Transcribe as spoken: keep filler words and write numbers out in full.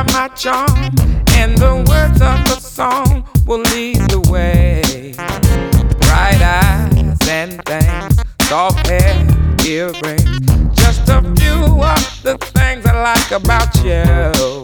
by my charm, and the words of the song will lead the way. Bright eyes and things, soft hair, earrings, just a few of the things I like about you.